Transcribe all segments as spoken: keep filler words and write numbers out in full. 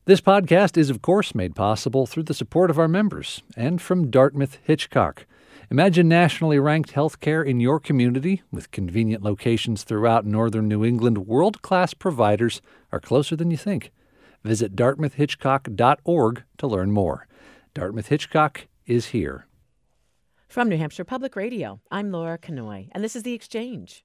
This podcast is, of course, made possible through the support of our members and from Dartmouth Hitchcock. Imagine nationally ranked healthcare in your community with convenient locations throughout northern New England. World-class providers are closer than you think. Visit dartmouth hitchcock dot org to learn more. Dartmouth Hitchcock is here. From New Hampshire Public Radio, I'm Laura Kanoy, and this is The Exchange.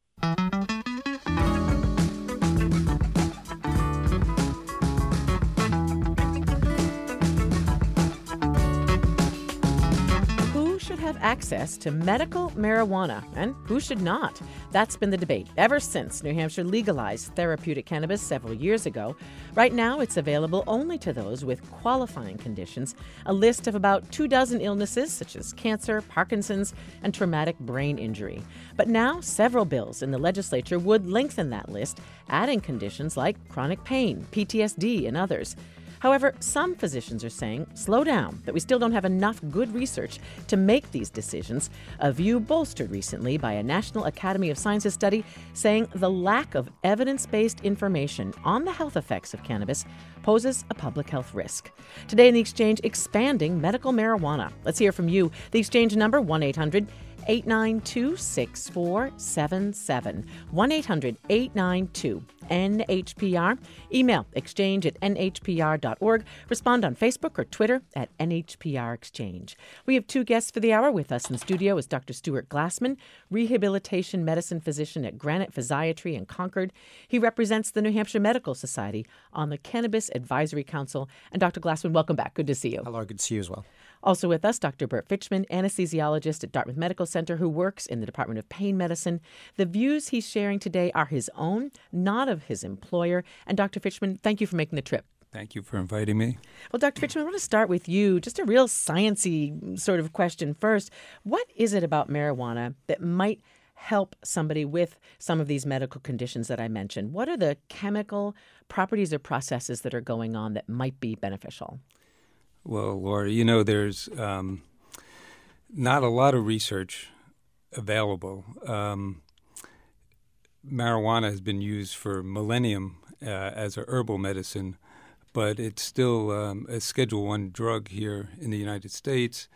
Have access to medical marijuana and who should not? That's been the debate ever since New Hampshire legalized therapeutic cannabis several years ago. Right now, it's available only to those with qualifying conditions, a list of about two dozen illnesses such as cancer, Parkinson's, and traumatic brain injury. But now, several bills in the legislature would lengthen that list, adding conditions like chronic pain, P T S D, and others. However, some physicians are saying, slow down, that we still don't have enough good research to make these decisions, a view bolstered recently by a National Academy of Sciences study saying the lack of evidence-based information on the health effects of cannabis poses a public health risk. Today in The Exchange, expanding medical marijuana. Let's hear from you. The Exchange number, one eight hundred eight nine two six four seven seven. one eight hundred eight nine two N H P R. Email exchange at N H P R dot org. Respond on Facebook or Twitter at N H P R Exchange. We have two guests for the hour. With us in the studio is Doctor Stuart Glassman, rehabilitation medicine physician at Granite Physiatry in Concord. He represents the New Hampshire Medical Society on the Cannabis Advisory Council. And Doctor Glassman, welcome back. Good to see you. Hello, good to see you as well. Also with us, Doctor Bert Fitchman, anesthesiologist at Dartmouth Medical Center who works in the Department of Pain Medicine. The views he's sharing today are his own, not of his employer. And Doctor Fitchman, thank you for making the trip. Thank you for inviting me. Well, Doctor Fitchman, I want to start with you. Just a real sciencey sort of question first. What is it about marijuana that might help somebody with some of these medical conditions that I mentioned? What are the chemical properties or processes that are going on that might be beneficial? Well, Laura, you know, there's um, not a lot of research available. Um, marijuana has been used for millennium uh, as a herbal medicine, but it's still um, a Schedule One drug here in the United States.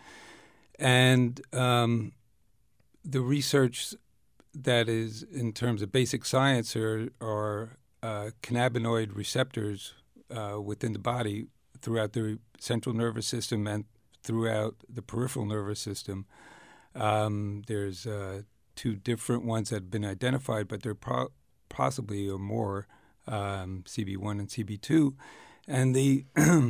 And um, the research that is in terms of basic science are, are uh, cannabinoid receptors uh, within the body throughout the central nervous system and throughout the peripheral nervous system. Um, there's uh, two different ones that have been identified, but there pro- possibly are more, um, C B one and C B two. And the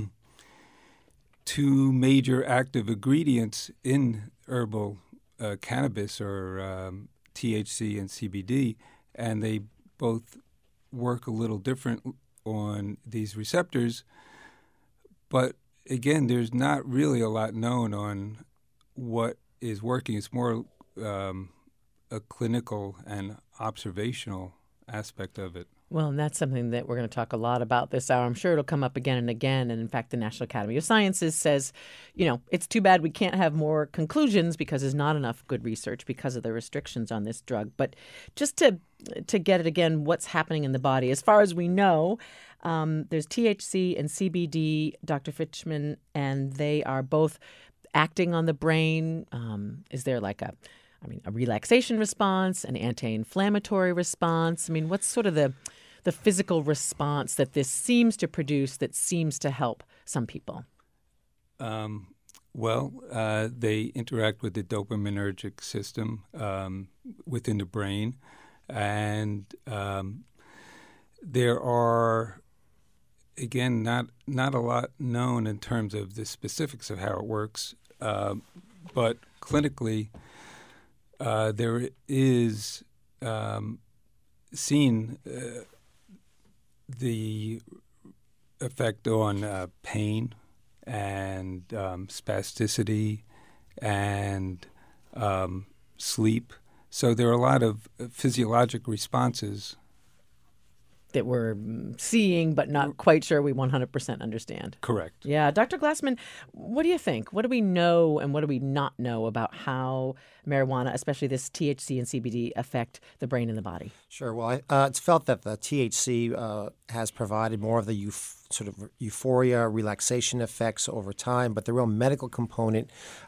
two major active ingredients in herbal uh, cannabis are um, T H C and C B D, and they both work a little different on these receptors. But again, there's not really a lot known on what is working. It's more um, a clinical and observational aspect of it. Well, and that's something that we're going to talk a lot about this hour. I'm sure it'll come up again and again. And in fact, the National Academy of Sciences says, you know, it's too bad we can't have more conclusions because there's not enough good research because of the restrictions on this drug. But just to to get it again, what's happening in the body, as far as we know, um, there's T H C and C B D, Doctor Fitchman, and they are both acting on the brain. Um, is there like a, I mean, a relaxation response, an anti-inflammatory response? I mean, what's sort of the the physical response that this seems to produce that seems to help some people? Um, well, uh, they interact with the dopaminergic system um, within the brain. And um, there are, again, not not a lot known in terms of the specifics of how it works. Uh, but clinically, uh, there is um, seen uh, the effect on uh, pain and um, spasticity and um, sleep. So there are a lot of physiologic responses. that we're seeing but not quite sure we one hundred percent understand. Correct. Yeah. Doctor Glassman, what do you think? What do we know and what do we not know about how marijuana, especially this T H C and C B D, affect the brain and the body? Sure. Well, I, uh, it's felt that the T H C uh, has provided more of the euph- sort of euphoria, relaxation effects over time, but the real medical component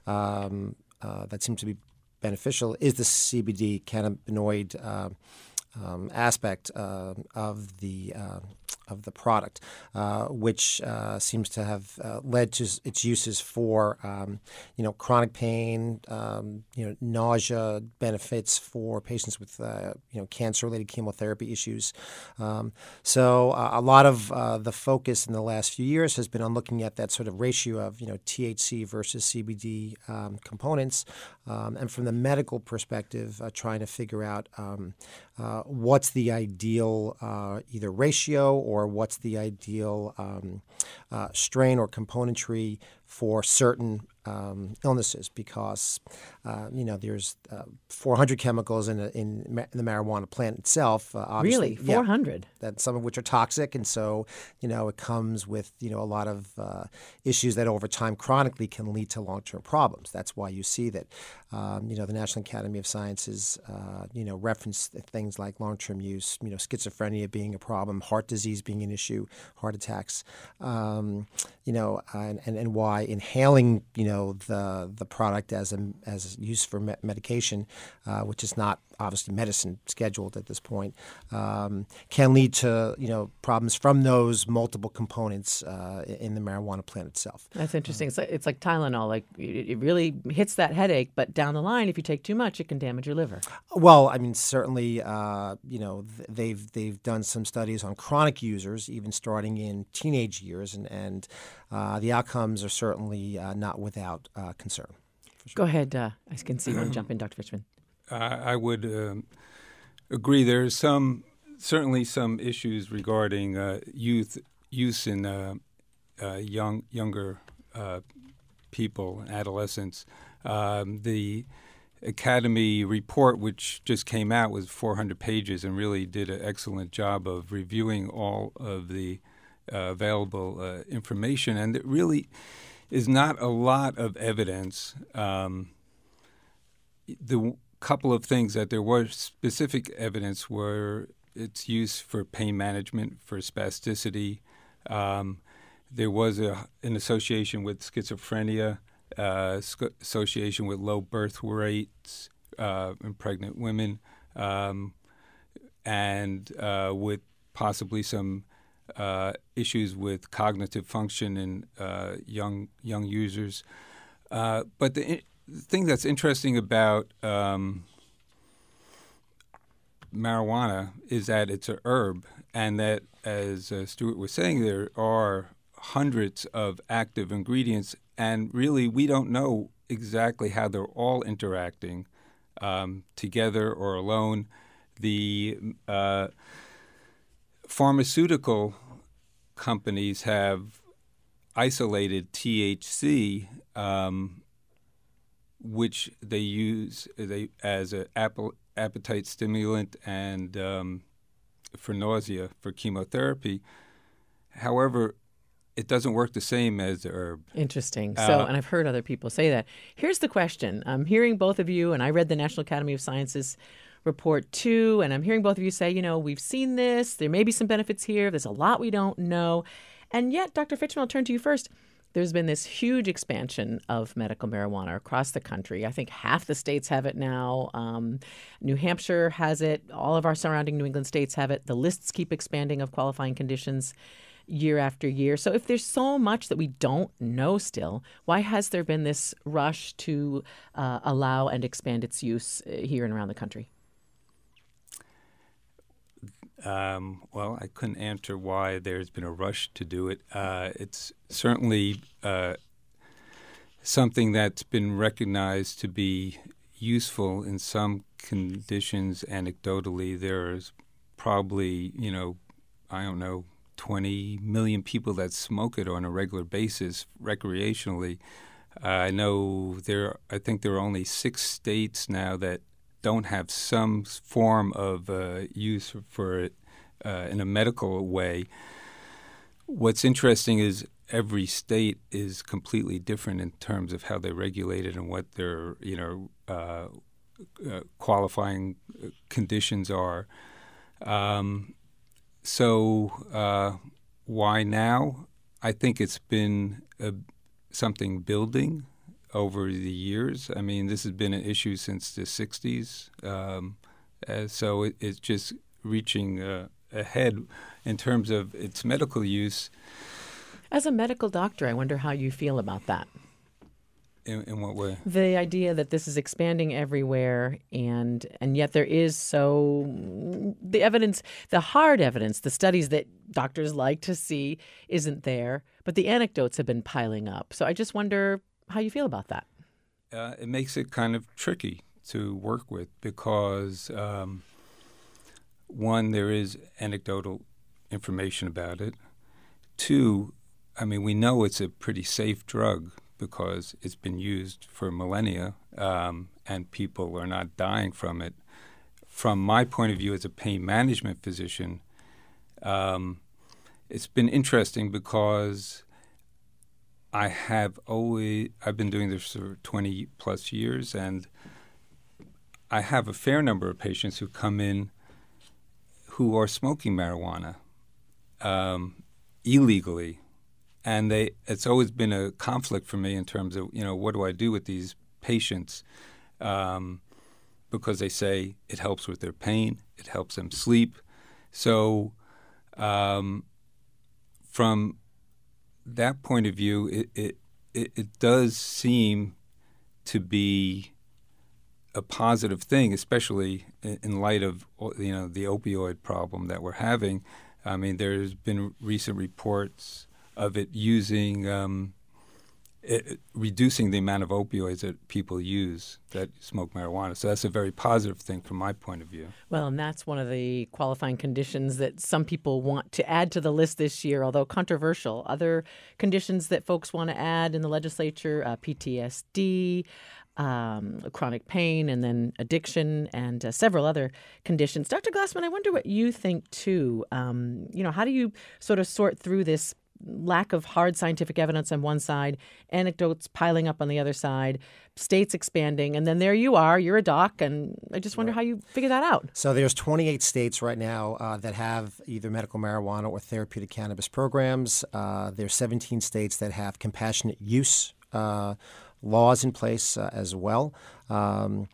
um, uh, that seems to be beneficial is the C B D cannabinoid uh, um, aspect uh, of the uh, of the product, uh, which uh, seems to have uh, led to its uses for um, you know chronic pain, um, you know nausea, benefits for patients with uh, you know cancer-related chemotherapy issues. Um, so uh, a lot of uh, the focus in the last few years has been on looking at that sort of ratio of you know T H C versus C B D um, components, um, and from the medical perspective, uh, trying to figure out um, uh, what's the ideal uh, either ratio or what's the ideal um, uh, strain or componentry for certain um, illnesses, because uh, you know there's uh, four hundred chemicals in, a, in, ma- in the marijuana plant itself. Uh, obviously, Really, four hundred? Yeah, that some of which are toxic, and so you know it comes with you know a lot of uh, issues that over time chronically can lead to long-term problems. That's why you see that um, you know the National Academy of Sciences uh, you know reference things like long-term use, you know schizophrenia being a problem, heart disease being an issue, heart attacks, um, you know, and, and and why inhaling you know the the product as a as use for me- medication, uh, which is not obviously medicine scheduled at this point, um, can lead to you know problems from those multiple components uh, in the marijuana plant itself. That's interesting. It's like, it's like Tylenol. Like it, it really hits that headache, but down the line, if you take too much, it can damage your liver. Well, I mean, certainly, uh, you know, th- they've they've done some studies on chronic users, even starting in teenage years, and and uh, the outcomes are certainly uh, not without uh, concern. Sure. Go ahead. Uh, I can see you want to jump in, Doctor Fishman. I would um, agree. There's some certainly some issues regarding uh, youth use in uh, uh, young younger uh, people, adolescents. Um, the Academy report, which just came out, was four hundred pages and really did an excellent job of reviewing all of the uh, available uh, information. And it really is not a lot of evidence. Um, the couple of things that there was specific evidence were its use for pain management, for spasticity. Um, there was a, an association with schizophrenia, uh, sc- association with low birth rates uh, in pregnant women, um, and uh, with possibly some uh, issues with cognitive function in uh, young young users. Uh, but the The thing that's interesting about um, marijuana is that it's a herb, and that, as uh, Stuart was saying, there are hundreds of active ingredients, and really we don't know exactly how they're all interacting um, together or alone. The uh, pharmaceutical companies have isolated T H C, um, which they use they as an appetite stimulant and um, for nausea, for chemotherapy. However, it doesn't work the same as the herb. Interesting. So, Uh, and I've heard other people say that. Here's the question. I'm hearing both of you, and I read the National Academy of Sciences report too, and I'm hearing both of you say, you know, we've seen this. There may be some benefits here. There's a lot we don't know. And yet, Doctor Fitchman, I'll turn to you first. There's been this huge expansion of medical marijuana across the country. I think half the states have it now. Um, New Hampshire has it. All of our surrounding New England states have it. The lists keep expanding of qualifying conditions year after year. So if there's so much that we don't know still, why has there been this rush to uh, allow and expand its use here and around the country? Um, well, I couldn't answer why there's been a rush to do it. Uh, it's certainly uh, something that's been recognized to be useful in some conditions anecdotally. There's probably, you know, I don't know, twenty million people that smoke it on a regular basis recreationally. Uh, I know there, I think there are only six states now that don't have some form of uh, use for it uh, in a medical way. What's interesting is every state is completely different in terms of how they regulate it and what their, you know, uh, uh, qualifying conditions are. Um, so uh, why now? I think it's been a, something building over the years. I mean, this has been an issue since the sixties. Um, uh, so it, it's just reaching uh, ahead in terms of its medical use. As a medical doctor, I wonder how you feel about that. In, in what way? The idea that this is expanding everywhere, and and yet there is so the evidence, the hard evidence, the studies that doctors like to see isn't there, but the anecdotes have been piling up. So I just wonder how you feel about that. Uh, it makes it kind of tricky to work with because, um, one, there is anecdotal information about it. Two, I mean, we know it's a pretty safe drug because it's been used for millennia, um, and people are not dying from it. From my point of view as a pain management physician, um, it's been interesting because I have always, I've been doing this for twenty plus years, and I have a fair number of patients who come in who are smoking marijuana um, illegally. And they, it's always been a conflict for me in terms of, you know, what do I do with these patients? Um, because they say it helps with their pain, it helps them sleep. So um, from that point of view, it, it, it, it does seem to be a positive thing, especially in, in light of, you know, the opioid problem that we're having. I mean, there's been recent reports of it using, um, it, reducing the amount of opioids that people use that smoke marijuana. So that's a very positive thing from my point of view. Well, and that's one of the qualifying conditions that some people want to add to the list this year, although controversial. Other conditions that folks want to add in the legislature, uh, P T S D, um, chronic pain, and then addiction, and uh, several other conditions. Doctor Glassman, I wonder what you think, too. Um, you know, how do you sort of sort through this lack of hard scientific evidence on one side, anecdotes piling up on the other side, states expanding, and then there you are, you're a doc, and I just wonder right. how you figure that out. So there's twenty-eight states right now uh, that have either medical marijuana or therapeutic cannabis programs. Uh, there's seventeen states that have compassionate use uh, laws in place uh, as well. Um,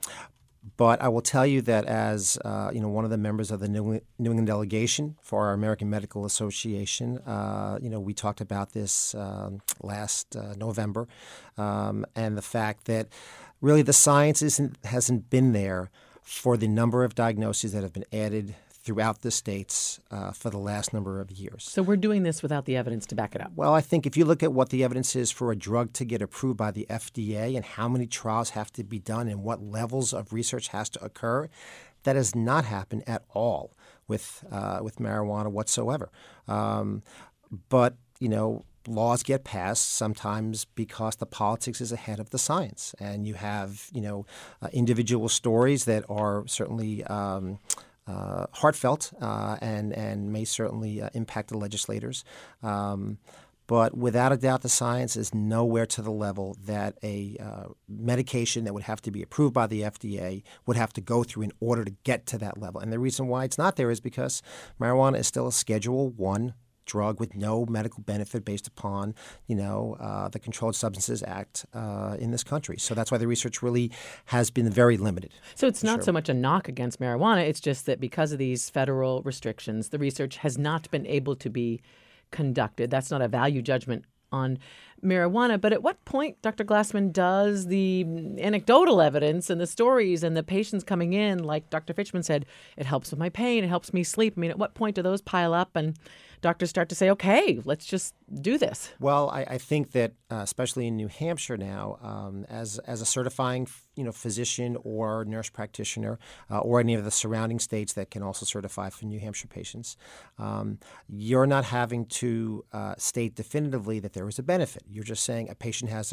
But I will tell you that as uh, you know, one of the members of the New, New England delegation for our American Medical Association, uh, you know, we talked about this um, last uh, November, um, and the fact that really the science isn't hasn't been there for the number of diagnoses that have been added throughout the states uh, for the last number of years. So we're doing this without the evidence to back it up. Well, I think if you look at what the evidence is for a drug to get approved by the F D A and how many trials have to be done and what levels of research has to occur, that has not happened at all with uh, with marijuana whatsoever. Um, but, you know, laws get passed sometimes because the politics is ahead of the science. And you have, you know, uh, individual stories that are certainly um, Uh, heartfelt uh, and and may certainly uh, impact the legislators. Um, but without a doubt, the science is nowhere to the level that a uh, medication that would have to be approved by the F D A would have to go through in order to get to that level. And the reason why it's not there is because marijuana is still a Schedule One drug with no medical benefit based upon, you know, uh, the Controlled Substances Act uh, in this country. So that's why the research really has been very limited. So it's not sure. so much a knock against marijuana. It's just that because of these federal restrictions, the research has not been able to be conducted. That's not a value judgment on marijuana. But at what point, Doctor Glassman, does the anecdotal evidence and the stories and the patients coming in, like Doctor Fitchman said, it helps with my pain, it helps me sleep. I mean, at what point do those pile up and doctors start to say, okay, let's just do this? Well, I, I think that uh, especially in New Hampshire now, um, as as a certifying you know physician or nurse practitioner uh, or any of the surrounding states that can also certify for New Hampshire patients, um, you're not having to uh, state definitively that there is a benefit. You're just saying a patient has a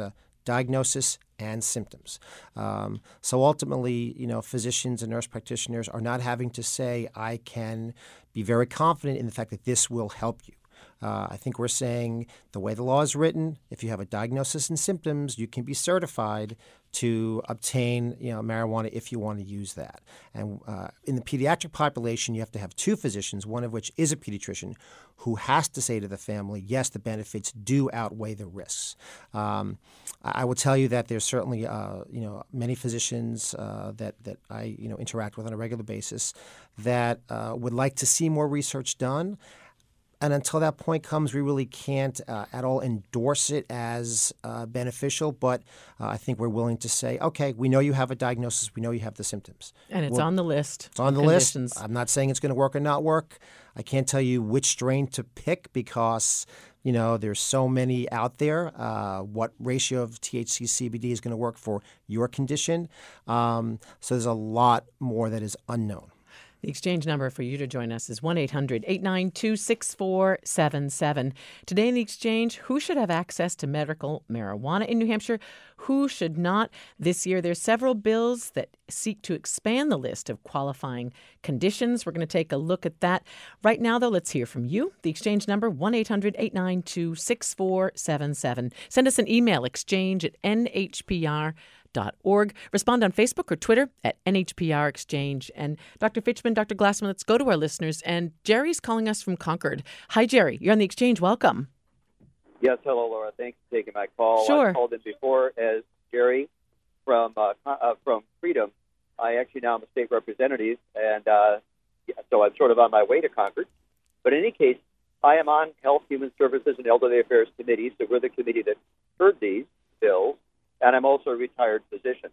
diagnosis and symptoms. Um, so ultimately, you know, physicians and nurse practitioners are not having to say, I can be very confident in the fact that this will help you. Uh, I think we're saying the way the law is written, if you have a diagnosis and symptoms, you can be certified to obtain, you know, marijuana if you want to use that. And uh, in the pediatric population, you have to have two physicians, one of which is a pediatrician, who has to say to the family, yes, the benefits do outweigh the risks. Um, I will tell you that there's certainly, uh, you know, many physicians uh, that that I, you know, interact with on a regular basis that uh, would like to see more research done. And until that point comes, we really can't uh, at all endorse it as uh, beneficial. But uh, I think we're willing to say, okay, we know you have a diagnosis. We know you have the symptoms. And it's Well, on the list. It's on the conditions. list. I'm not saying it's going to work or not work. I can't tell you which strain to pick because, you know, there's so many out there. Uh, what ratio of T H C C B D is going to work for your condition? Um, so there's a lot more that is unknown. The exchange number for you to join us is one eight hundred eight nine two six four seven seven. Today in the exchange, who should have access to medical marijuana in New Hampshire? Who should not? This year, there's several bills that seek to expand the list of qualifying conditions. We're going to take a look at that. Right now, though, let's hear from you. The exchange number, one eight hundred eight nine two six four seven seven. Send us an email, exchange at n h p r dot org. Respond on Facebook or Twitter at N H P R Exchange. And Doctor Fitchman, Doctor Glassman, let's go to our listeners. And Jerry's calling us from Concord. Hi, Jerry. You're on the exchange. Welcome. Yes, hello, Laura. Thanks for taking my call. Sure. I called in before as Jerry from uh, uh, from Freedom. I actually now am a state representative, and uh, yeah, so I'm sort of on my way to Concord. But in any case, I am on Health, Human Services, and Elderly Affairs Committee, so we're the committee that heard these bills. And I'm also a retired physician.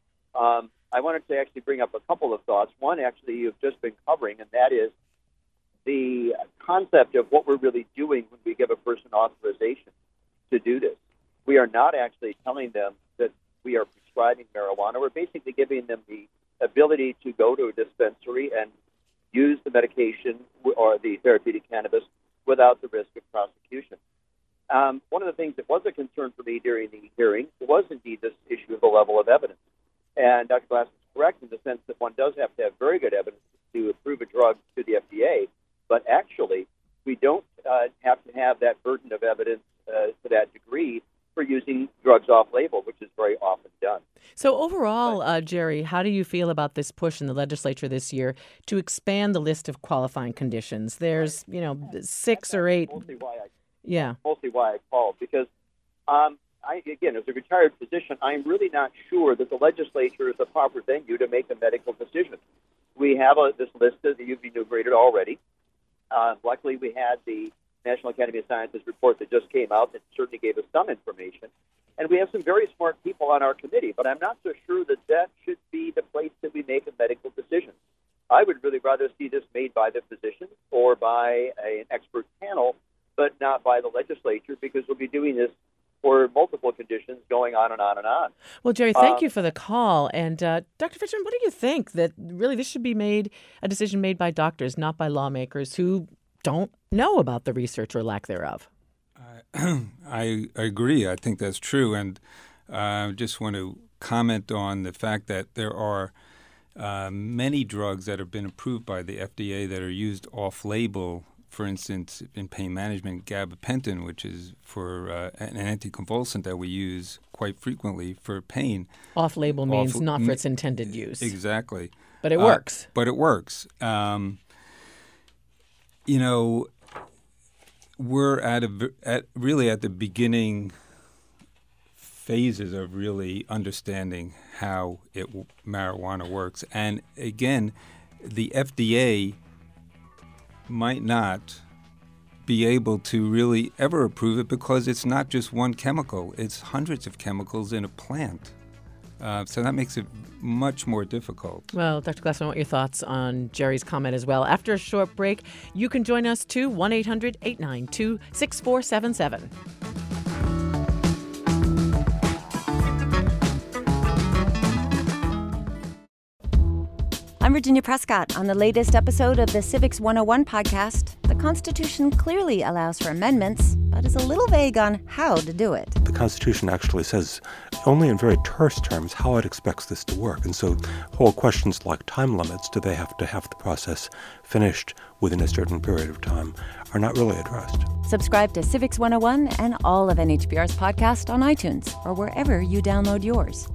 Um, I wanted to actually bring up a couple of thoughts. One, actually, you've just been covering, and that is the concept of what we're really doing when we give a person authorization to do this. We are not actually telling them that we are prescribing marijuana. We're basically giving them the ability to go to a dispensary and use the medication or the therapeutic cannabis without the risk of prosecution. Um, one of the things that was a concern for me during the hearing was indeed this issue of the level of evidence. And Doctor Glass is correct in the sense that one does have to have very good evidence to approve a drug to the F D A, but actually we don't uh, have to have that burden of evidence uh, to that degree for using drugs off-label, which is very often done. So overall, uh, Jerry, how do you feel about this push in the legislature this year to expand the list of qualifying conditions? There's, you know, six or eight. Mostly why I Yeah. mostly why I called, because, um, I, again, as a retired physician, I'm really not sure that the legislature is the proper venue to make a medical decision. We have a, this list that you've enumerated already. Uh, luckily, we had the National Academy of Sciences report that just came out that certainly gave us some information. And we have some very smart people on our committee, but I'm not so sure that that should be the place that we make a medical decision. I would really rather see this made by the physicians or by a, an expert panel, but not by the legislature, because we'll be doing this for multiple conditions going on and on and on. Well, Jerry, thank Um, you for the call. And uh, Doctor Fitchman, what do you think that really this should be made, a decision made by doctors, not by lawmakers who don't know about the research or lack thereof? I, I agree. I think that's true. And I uh, just want to comment on the fact that there are uh, many drugs that have been approved by the F D A that are used off-label. For instance, in pain management, gabapentin, which is for uh, an anticonvulsant that we use quite frequently for pain. Off-label means Off- not for its intended use. Exactly. But it Uh, works. but it works. Um, you know, we're at a v- at really at the beginning phases of really understanding how it marijuana works, and again, the F D A might not be able to really ever approve it because it's not just one chemical. It's hundreds of chemicals in a plant. Uh, so that makes it much more difficult. Well, Doctor Glassman, I want your thoughts on Jerry's comment as well. After a short break, you can join us too, one eight hundred eight nine two six four seven seven. I'm Virginia Prescott. On the latest episode of the Civics one oh one podcast, the Constitution clearly allows for amendments, but is a little vague on how to do it. The Constitution actually says only in very terse terms how it expects this to work. And so whole questions like time limits, do they have to have the process finished within a certain period of time, are not really addressed. Subscribe to Civics one oh one and all of N H P R's podcast on iTunes or wherever you download yours.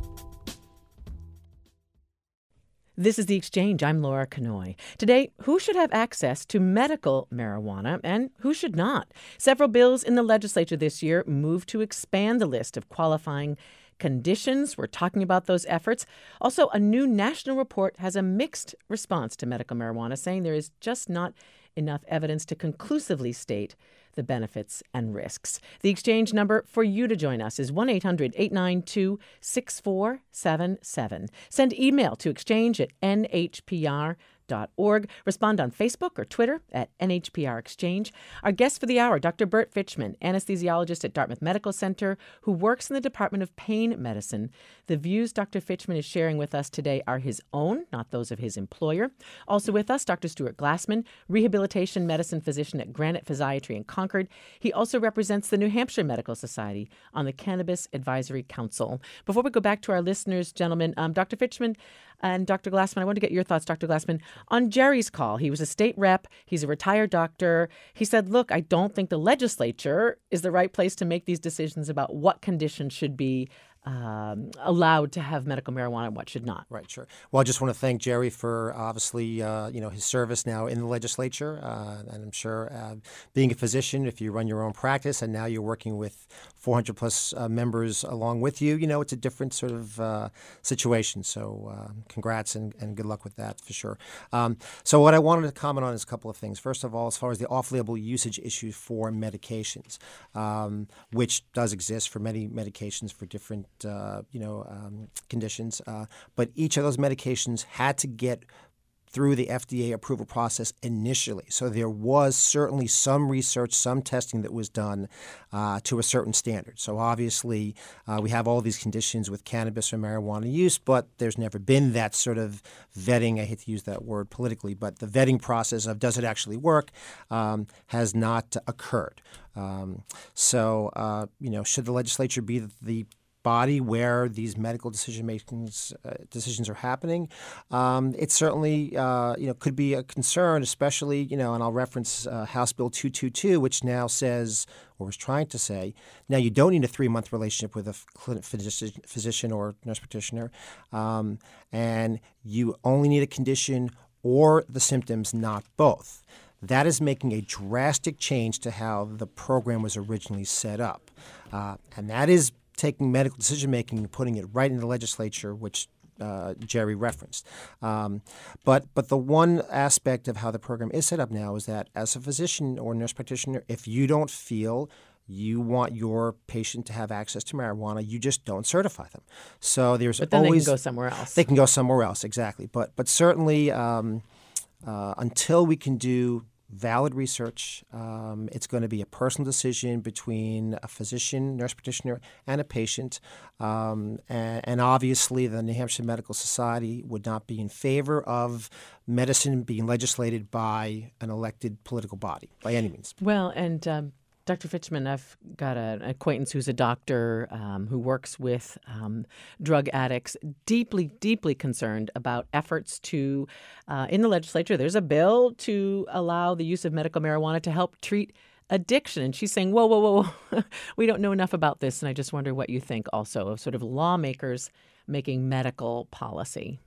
This is The Exchange. I'm Laura Kanoy. Today, who should have access to medical marijuana and who should not? Several bills in the legislature this year moved to expand the list of qualifying conditions. We're talking about those efforts. Also, a new national report has a mixed response to medical marijuana, saying there is just not enough evidence to conclusively state the benefits and risks. The Exchange number for you to join us is one eight hundred eight nine two six four seven seven. Send email to exchange at n h p r dot org. Respond on Facebook or Twitter at N H P R Exchange. Our guest for the hour, Doctor Bert Fitchman, anesthesiologist at Dartmouth Medical Center, who works in the Department of Pain Medicine. The views Doctor Fitchman is sharing with us today are his own, not those of his employer. Also with us, Doctor Stuart Glassman, rehabilitation medicine physician at Granite Physiatry in Concord. He also represents the New Hampshire Medical Society on the Cannabis Advisory Council. Before we go back to our listeners, gentlemen, um, Doctor Fitchman and Doctor Glassman, I want to get your thoughts, Doctor Glassman. On Jerry's call, he was a state rep. He's a retired doctor. He said, look, I don't think the legislature is the right place to make these decisions about what conditions should be um, allowed to have medical marijuana and what should not. Right, sure. Well, I just want to thank Jerry for obviously, uh, you know, his service now in the legislature. Uh, and I'm sure uh, being a physician, if you run your own practice and now you're working with four hundred plus uh, members along with you, you know, it's a different sort of uh, situation. So uh, congrats and, and good luck with that for sure. Um, so what I wanted to comment on is a couple of things. First of all, as far as the off-label usage issue for medications, um, which does exist for many medications for different, uh, you know, um, conditions. Uh, but each of those medications had to get through the F D A approval process initially. So there was certainly some research, some testing that was done uh, to a certain standard. So obviously uh, we have all these conditions with cannabis or marijuana use, but there's never been that sort of vetting, I hate to use that word politically, but the vetting process of does it actually work um, has not occurred. Um, so, uh, you know, should the legislature be the body where these medical decision makings uh, decisions are happening, um, it certainly uh, you know could be a concern, especially you know, and I'll reference uh, House Bill two twenty-two, which now says, or was trying to say, now you don't need a three-month relationship with a clinic physician, physician or nurse practitioner, um, and you only need a condition or the symptoms, not both. That is making a drastic change to how the program was originally set up, uh, and that is taking medical decision-making and putting it right in the legislature, which uh, Jerry referenced. Um, but but the one aspect of how the program is set up now is that as a physician or nurse practitioner, if you don't feel you want your patient to have access to marijuana, you just don't certify them. So there's but then always— they can go somewhere else. They can go somewhere else, exactly. But, but certainly um, uh, until we can do valid research, um, it's going to be a personal decision between a physician, nurse practitioner, and a patient. Um, and, and obviously, the New Hampshire Medical Society would not be in favor of medicine being legislated by an elected political body by any means. Well, and um, Doctor Fitchman, I've got an acquaintance who's a doctor um, who works with um, drug addicts, deeply, deeply concerned about efforts to, uh, in the legislature, there's a bill to allow the use of medical marijuana to help treat addiction. And she's saying, whoa, whoa, whoa, whoa. We don't know enough about this. And I just wonder what you think also of sort of lawmakers making medical policy.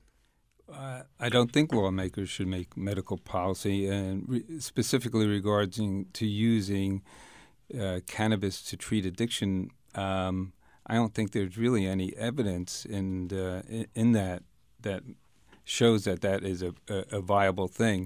Uh, I don't think lawmakers should make medical policy, and re- specifically regarding to using Uh, cannabis to treat addiction. Um, I don't think there's really any evidence in uh, in, in that that shows that that is a, a, a viable thing.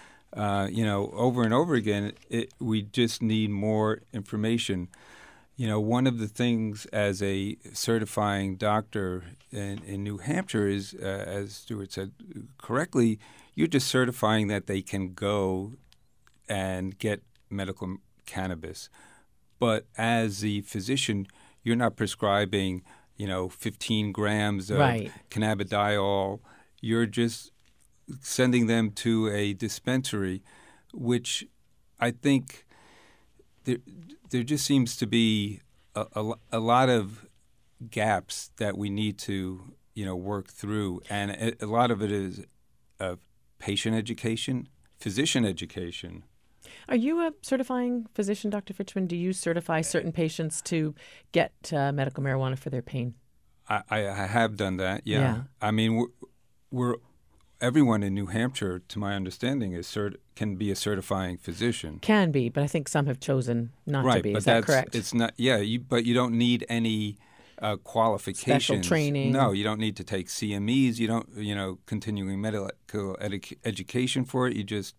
Uh, you know, over and over again, it, we just need more information. You know, one of the things as a certifying doctor in, in New Hampshire is, uh, as Stuart said correctly, you're just certifying that they can go and get medical cannabis. But as the physician, you're not prescribing, you know, fifteen grams of right. cannabidiol. You're just sending them to a dispensary, which I think there, there just seems to be a, a, a lot of gaps that we need to, you know, work through, and a, a lot of it is uh, patient education, physician education. Are you a certifying physician, Doctor Fritschman? Do you certify certain patients to get uh, medical marijuana for their pain? I, I, I have done that. Yeah. Yeah. I mean, we're, we're everyone in New Hampshire, to my understanding, is cert- can be a certifying physician. Can be, but I think some have chosen not right, to be. But Is that that's, correct? It's not. Yeah, you, but you don't need any uh, qualifications. Special training. No, you don't need to take C M Es. You don't, you know, continuing medical edu- education for it. You just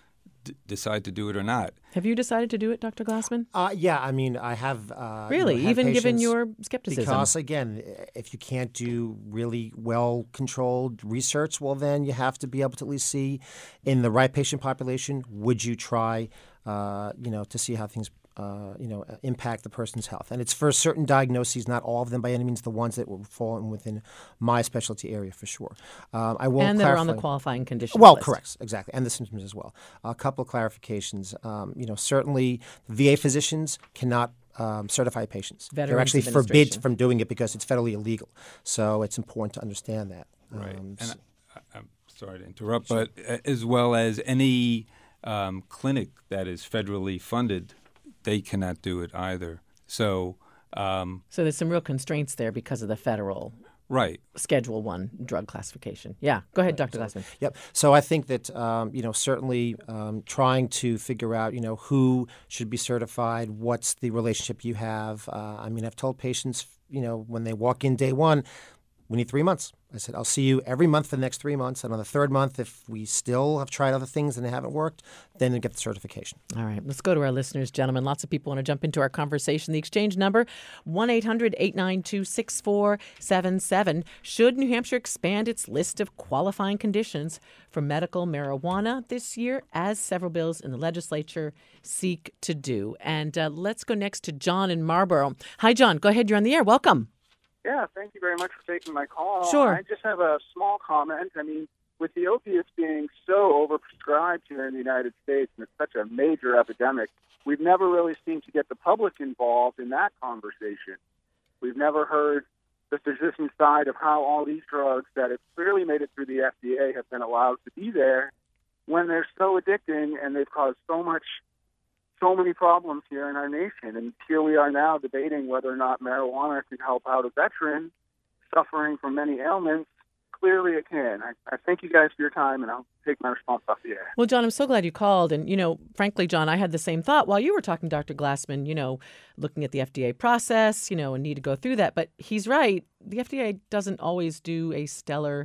d- decide to do it or not. Have you decided to do it, Doctor Glassman? Uh, yeah, I mean, I have. Uh, Really? you know, had Even given patients- your skepticism? Because, again, if you can't do really well-controlled research, well, then you have to be able to at least see in the right patient population, would you try, uh, you know, to see how things Uh, you know, impact the person's health. And it's for certain diagnoses, not all of them by any means, the ones that will fall within my specialty area for sure. Um, I will and that are on the clarify- qualifying conditions Well, list. correct, exactly, and the symptoms as well. A couple of clarifications. Um, you know, certainly V A physicians cannot um, certify patients. They're Veterans actually forbid Administration. from doing it because it's federally illegal. So it's important to understand that. Right. Um, and I, I'm sorry to interrupt, but as well as any um, clinic that is federally funded, they cannot do it either. So, um, So there's some real constraints there because of the federal right. Schedule One drug classification. Yeah, go ahead, Doctor Glassman. Yep. So I think that um, you know certainly um, trying to figure out you know who should be certified, what's the relationship you have. Uh, I mean, I've told patients you know when they walk in day one, we need three months. I said, I'll see you every month for the next three months. And on the third month, if we still have tried other things and they haven't worked, then you get the certification. All right, let's go to our listeners, gentlemen. Lots of people want to jump into our conversation. The exchange number, one eight hundred eight nine two six four seven seven. Should New Hampshire expand its list of qualifying conditions for medical marijuana this year, as several bills in the legislature seek to do? And uh, let's go next to John in Marlborough. Hi, John. Go ahead. You're on the air. Welcome. Yeah, thank you very much for taking my call. Sure. I just have a small comment. I mean, with the opiates being so overprescribed here in the United States, and it's such a major epidemic, we've never really seemed to get the public involved in that conversation. We've never heard the physician side of how all these drugs that have clearly made it through the F D A have been allowed to be there when they're so addicting and they've caused so much so many problems here in our nation. And here we are now debating whether or not marijuana can help out a veteran suffering from many ailments. Clearly it can. I, I thank you guys for your time, and I'll take my response off the air. Well, John, I'm so glad you called. And, you know, frankly, John, I had the same thought while you were talking, Doctor Glassman, you know, looking at the F D A process, you know, and need to go through that. But he's right. The F D A doesn't always do a stellar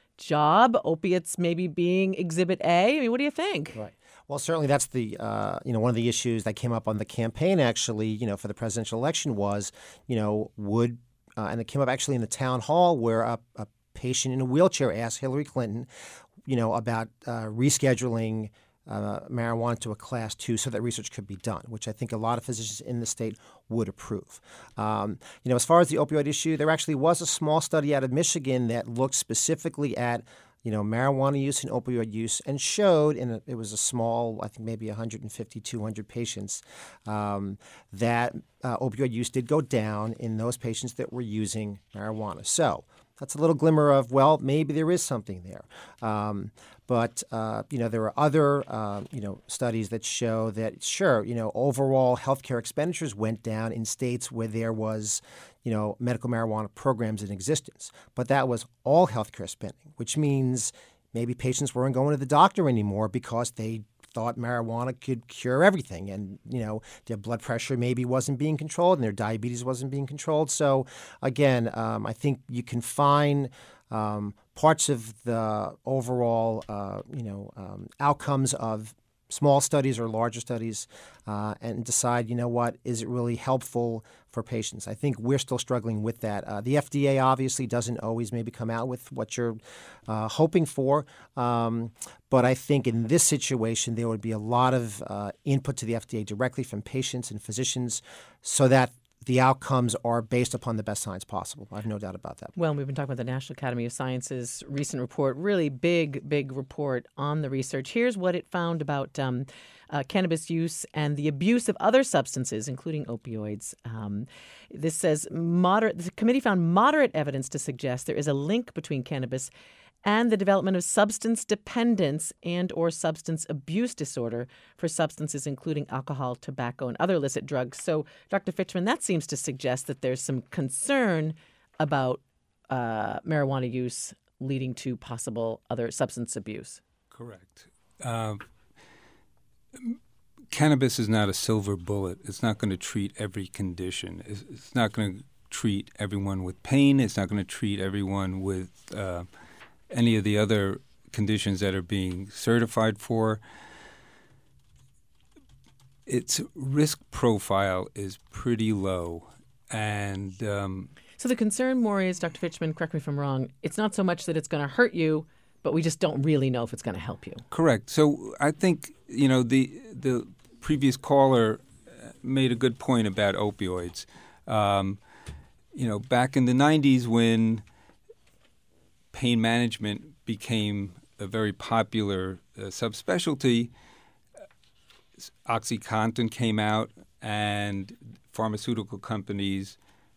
job. Opiates maybe being Exhibit A. I mean, what do you think? Right. Well, certainly that's the uh, you know one of the issues that came up on the campaign actually you know for the presidential election was you know would uh, and it came up actually in the town hall where a, a patient in a wheelchair asked Hillary Clinton you know about uh, rescheduling uh, marijuana to a class two so that research could be done, which I think a lot of physicians in the state would approve. Um, you know, as far as the opioid issue, there actually was a small study out of Michigan that looked specifically at you know, marijuana use and opioid use, and showed, in a, it was a small, I think maybe one hundred fifty, two hundred patients, um, that uh, opioid use did go down in those patients that were using marijuana. So that's a little glimmer of, well, maybe there is something there. Um, but, uh, you know, there are other, uh, you know, studies that show that, sure, you know, overall healthcare expenditures went down in states where there was, you know, medical marijuana programs in existence. But that was all healthcare spending, which means maybe patients weren't going to the doctor anymore because they thought marijuana could cure everything. And, you know, their blood pressure maybe wasn't being controlled and their diabetes wasn't being controlled. So, again, um, I think you can find um, parts of the overall, uh, you know, um, outcomes of small studies or larger studies uh, and decide, you know what, is it really helpful for patients? I think we're still struggling with that. Uh, the F D A obviously doesn't always maybe come out with what you're uh, hoping for, um, but I think in this situation there would be a lot of uh, input to the F D A directly from patients and physicians so that the outcomes are based upon the best science possible. I have no doubt about that. Well, we've been talking about the National Academy of Sciences recent report, really big, big report on the research. Here's what it found about um, uh, cannabis use and the abuse of other substances, including opioids. Um, this says moderate. The committee found moderate evidence to suggest there is a link between cannabis and the development of substance dependence and or substance abuse disorder for substances including alcohol, tobacco, and other illicit drugs. So, Doctor Fitchman, that seems to suggest that there's some concern about uh, marijuana use leading to possible other substance abuse. Correct. Uh, cannabis is not a silver bullet. It's not going to treat every condition. It's, it's not going to treat everyone with pain. It's not going to treat everyone with uh, any of the other conditions that are being certified for. Its risk profile is pretty low. And um, so the concern more is, Doctor Fitchman, correct me if I'm wrong, it's not so much that it's going to hurt you, but we just don't really know if it's going to help you. Correct. So I think, you know, the the previous caller made a good point about opioids. Um, you know, back in the nineties when pain management became a very popular uh, subspecialty, OxyContin came out, and pharmaceutical companies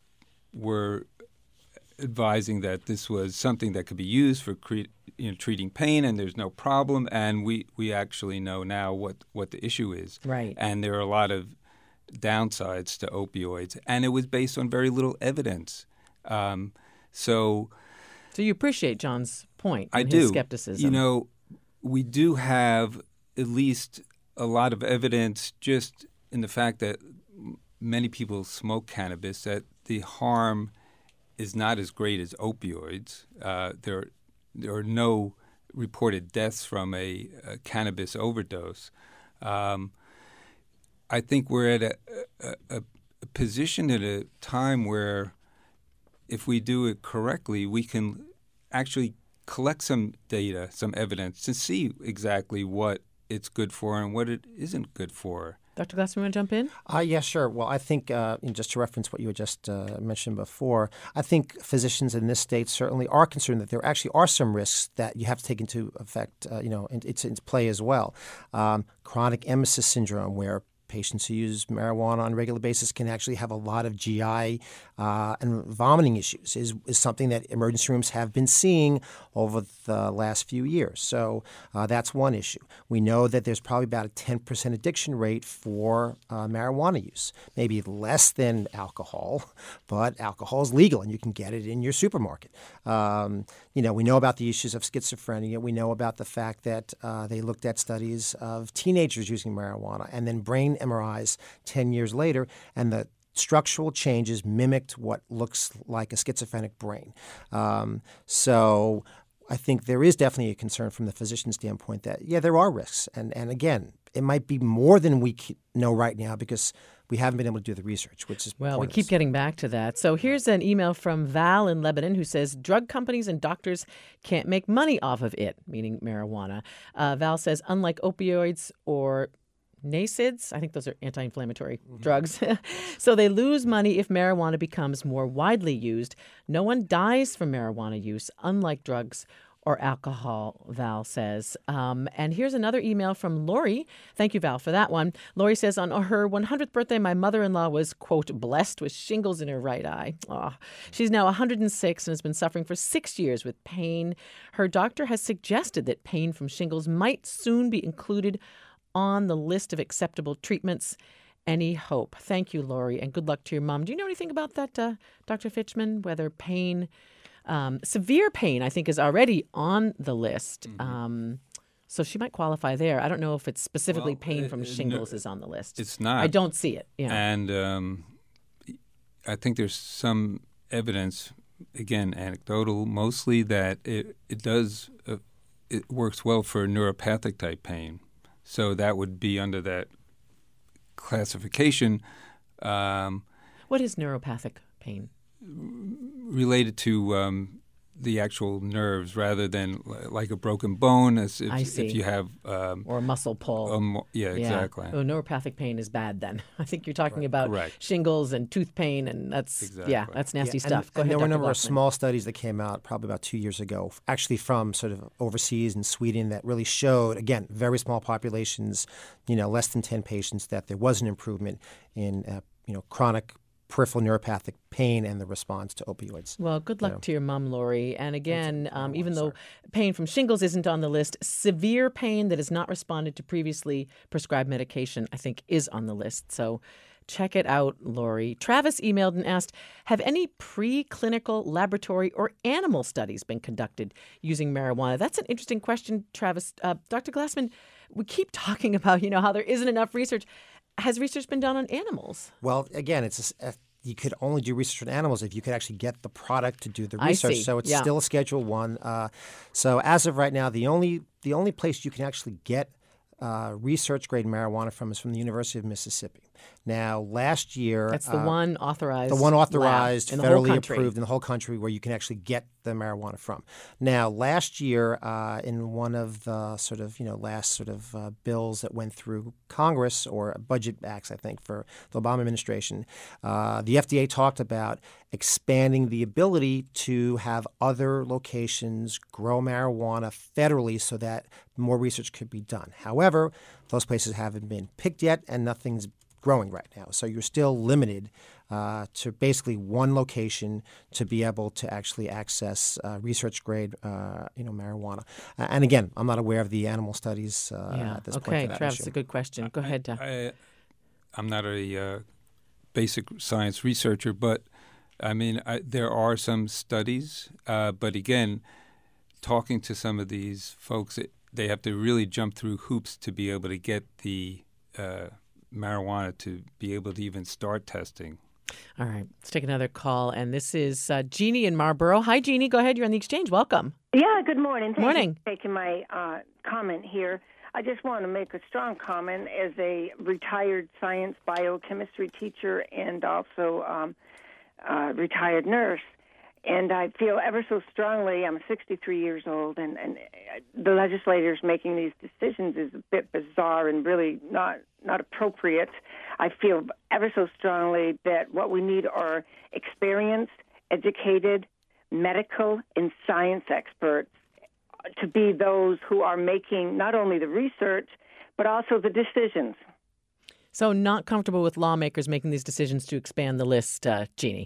were advising that this was something that could be used for cre- you know, treating pain, and there's no problem. And we, we actually know now what, what the issue is. Right. And there are a lot of downsides to opioids, and it was based on very little evidence. Um, so... So you appreciate John's point and I his do. skepticism. You know, we do have at least a lot of evidence just in the fact that many people smoke cannabis, that the harm is not as great as opioids. Uh, there, there are no reported deaths from a, a cannabis overdose. Um, I think we're at a, a, a position at a time where if we do it correctly, we can actually collect some data, some evidence to see exactly what it's good for and what it isn't good for. Doctor Glassman, you want to jump in? Uh, yeah, sure. Well, I think, uh, just to reference what you had just uh, mentioned before, I think physicians in this state certainly are concerned that there actually are some risks that you have to take into effect, uh, you know, into, into play as well. Um, chronic emesis syndrome, where patients who use marijuana on a regular basis can actually have a lot of G I uh, and vomiting issues is, is something that emergency rooms have been seeing over the last few years. So uh, that's one issue. We know that there's probably about a ten percent addiction rate for uh, marijuana use, maybe less than alcohol, but alcohol is legal and you can get it in your supermarket. Um, you know, we know about the issues of schizophrenia. We know about the fact that uh, they looked at studies of teenagers using marijuana and then brain M R Is ten years later, and the structural changes mimicked what looks like a schizophrenic brain. Um, so I think there is definitely a concern from the physician standpoint that, yeah, there are risks. And, and again, it might be more than we know right now because we haven't been able to do the research, which is Well, we pointless. keep getting back to that. So here's an email from Val in Lebanon who says drug companies and doctors can't make money off of it, meaning marijuana. Uh, Val says, unlike opioids or N SAIDs, I think those are anti-inflammatory mm-hmm. drugs. So they lose money if marijuana becomes more widely used. No one dies from marijuana use, unlike drugs or alcohol, Val says. Um, and here's another email from Lori. Thank you, Val, for that one. Lori says, on her one hundredth birthday, my mother-in-law was, quote, blessed with shingles in her right eye. Oh, she's now one hundred six and has been suffering for six years with pain. Her doctor has suggested that pain from shingles might soon be included on the list of acceptable treatments. Any hope? Thank you, Lori, and good luck to your mom. Do you know anything about that, uh, Doctor Fitchman, whether pain... Um, severe pain, I think, is already on the list. Mm-hmm. Um, so she might qualify there. I don't know if it's specifically well, pain it, from it, shingles no, is on the list. It's not. I don't see it. Yeah. And um, I think there's some evidence, again, anecdotal mostly, that it, it does, uh, it works well for neuropathic type pain. So that would be under that classification. Um, what is neuropathic pain? Related to um, the actual nerves rather than like a broken bone, as if, I see. if you have um, or a muscle pull. Um, yeah, yeah. exactly. Oh, neuropathic pain is bad then. I think you're talking right. about Correct. shingles and tooth pain, and that's exactly. yeah, that's nasty yeah, stuff. And, Go and ahead, there were a Doctor number Glassman. of small studies that came out probably about two years ago, actually from sort of overseas in Sweden, that really showed, again, very small populations, you know, less than ten patients, that there was an improvement in uh, you know chronic peripheral neuropathic pain and the response to opioids. Well, good luck you know. to your mom, Lori. And again, um, even though sorry. pain from shingles isn't on the list, severe pain that has not responded to previously prescribed medication, I think, is on the list. So check it out, Lori. Travis emailed and asked, have any preclinical laboratory or animal studies been conducted using marijuana? That's an interesting question, Travis. Uh, Doctor Glassman, we keep talking about, you know, how there isn't enough research. Has research been done on animals? Well, again, it's a, you could only do research on animals if you could actually get the product to do the I research. see. So it's Yeah. still a Schedule One. Uh, so as of right now, the only the only place you can actually get uh, research grade marijuana from is from the University of Mississippi. Now, last year, That's the uh, one authorized, the one authorized, lab in the whole federally country. approved in the whole country where you can actually get the marijuana from. Now, last year, uh, in one of the sort of you know last sort of uh, bills that went through Congress, or budget acts, I think, for the Obama administration, uh, the F D A talked about expanding the ability to have other locations grow marijuana federally so that more research could be done. However, those places haven't been picked yet, and nothing's growing right now. So you're still limited uh, to basically one location to be able to actually access uh, research grade, uh, you know, marijuana. Uh, and again, I'm not aware of the animal studies uh, yeah. at this okay, point. Okay, Travis, it's a good question. Go ahead, Doc. I, I'm not a uh, basic science researcher, but I mean, I, there are some studies. Uh, but again, talking to some of these folks, it, they have to really jump through hoops to be able to get the uh, marijuana to be able to even start testing. All right, let's take another call. And this is uh, Jeannie in Marlboro. Hi, Jeannie. Go ahead. You're on the exchange. Welcome. Yeah, good morning. Thank morning. you for taking my uh, comment here. I just want to make a strong comment as a retired science biochemistry teacher and also um, uh, retired nurse. And I feel ever so strongly, I'm sixty-three years old, and, and the legislators making these decisions is a bit bizarre and really not, not appropriate. I feel ever so strongly that what we need are experienced, educated, medical and science experts to be those who are making not only the research, but also the decisions. So not comfortable with lawmakers making these decisions to expand the list, uh, Jeannie?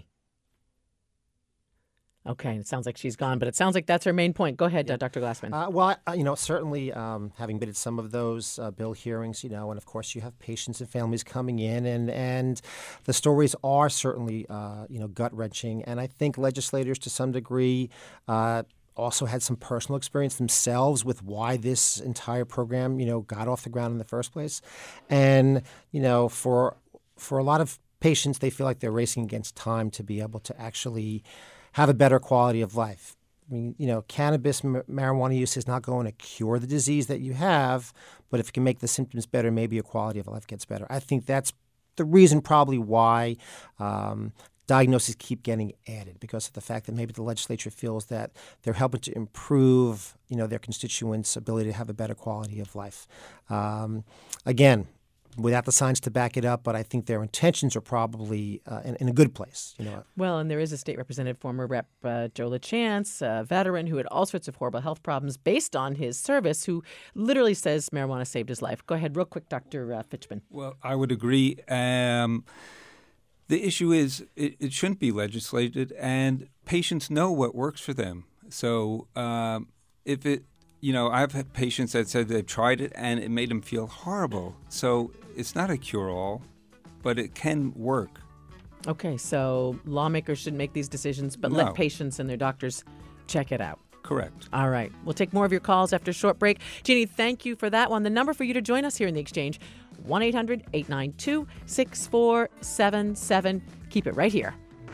Okay, it sounds like she's gone, but it sounds like that's her main point. Go ahead, uh, Doctor Glassman. Uh, well, I, you know, certainly um, having been at some of those uh, bill hearings, you know, and of course you have patients and families coming in, and, and the stories are certainly, uh, you know, gut-wrenching. And I think legislators to some degree uh, also had some personal experience themselves with why this entire program, you know, got off the ground in the first place. And, you know, for for a lot of patients, they feel like they're racing against time to be able to actually have a better quality of life. I mean, you know, cannabis, m- marijuana use is not going to cure the disease that you have, but if it can make the symptoms better, maybe your quality of life gets better. I think that's the reason probably why um, diagnoses keep getting added, because of the fact that maybe the legislature feels that they're helping to improve, you know, their constituents' ability to have a better quality of life. Um, again, without the science to back it up, but I think their intentions are probably uh, in, in a good place. You know. Well, and there is a state representative, former Rep uh, Joe LaChance, a veteran who had all sorts of horrible health problems based on his service, who literally says marijuana saved his life. Go ahead, real quick, Doctor Uh, Fitchman. Well, I would agree. Um, the issue is it, it shouldn't be legislated, and patients know what works for them. So um, if it You know, I've had patients that said they've tried it and it made them feel horrible. So it's not a cure-all, but it can work. Okay, so lawmakers should make these decisions, but No. let patients and their doctors check it out. Correct. All right. We'll take more of your calls after a short break. Jeannie, thank you for that one. The number for you to join us here in the exchange, one eight hundred eight nine two six four seven seven. Keep it right here.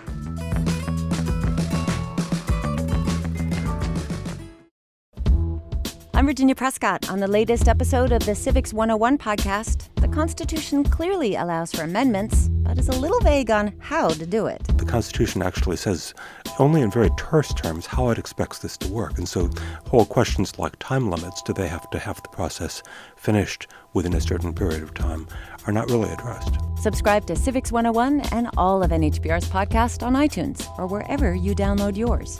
I'm Virginia Prescott. On the latest episode of the Civics one oh one podcast, the Constitution clearly allows for amendments, but is a little vague on how to do it. the Constitution actually says only in very terse terms how it expects this to work. And so whole questions like time limits, do they have to have the process finished within a certain period of time, are not really addressed. Subscribe to Civics one oh one and all of N H P R's podcast on iTunes or wherever you download yours.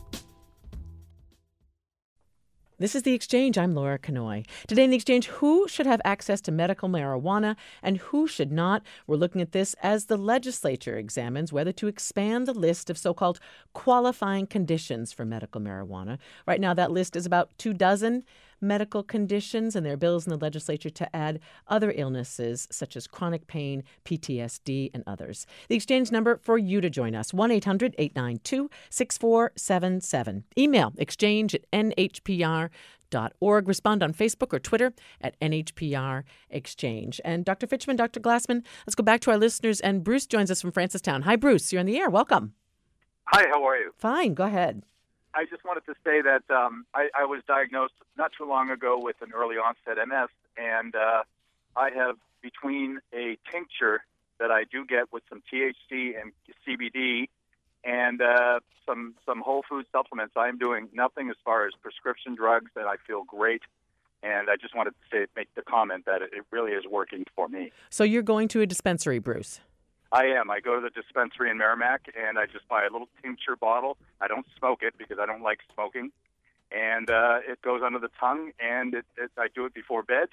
This is The Exchange. I'm Laura Kanoy. Today in The Exchange, who should have access to medical marijuana and who should not? We're looking at this as the legislature examines whether to expand the list of so-called qualifying conditions for medical marijuana. Right now, that list is about two dozen medical conditions, and there are bills in the legislature to add other illnesses such as chronic pain, P T S D, and others. The Exchange number for you to join us, one eight hundred eight nine two six four seven seven. Email exchange at n h p r dot org. Respond on Facebook or Twitter at N H P R Exchange. And Doctor Fitchman, Doctor Glassman, let's go back to our listeners. And Bruce joins us from Francistown. Hi, Bruce. You're on the air. Welcome. Hi, how are you? Fine. Go ahead. I just wanted to say that um, I, I was diagnosed not too long ago with an early onset M S, and uh, I have, between a tincture that I do get with some T H C and C B D and uh, some some whole food supplements, I am doing nothing as far as prescription drugs, and I feel great. And I just wanted to say, make the comment that it really is working for me. So you're going to a dispensary, Bruce? I am. I go to the dispensary in Merrimack, and I just buy a little tincture bottle. I don't smoke it because I don't like smoking. And uh, it goes under the tongue, and it, it, I do it before bed,